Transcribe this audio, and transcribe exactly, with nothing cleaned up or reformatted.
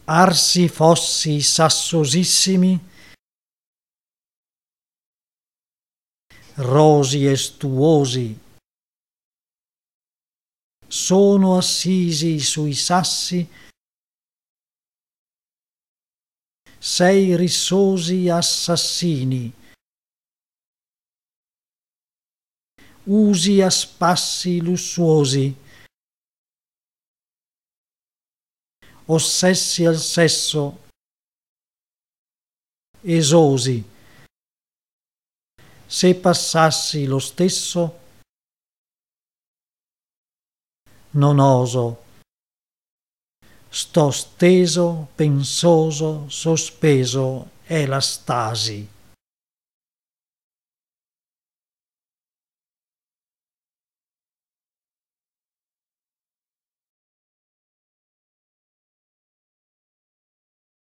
arsi fossi sassosissimi, rosi estuosi, sono assisi sui sassi, sei rissosi assassini, usi a spassi lussuosi, ossessi al sesso, esosi. Se passassi lo stesso, non oso, sto steso, pensoso, sospeso, è la stasi.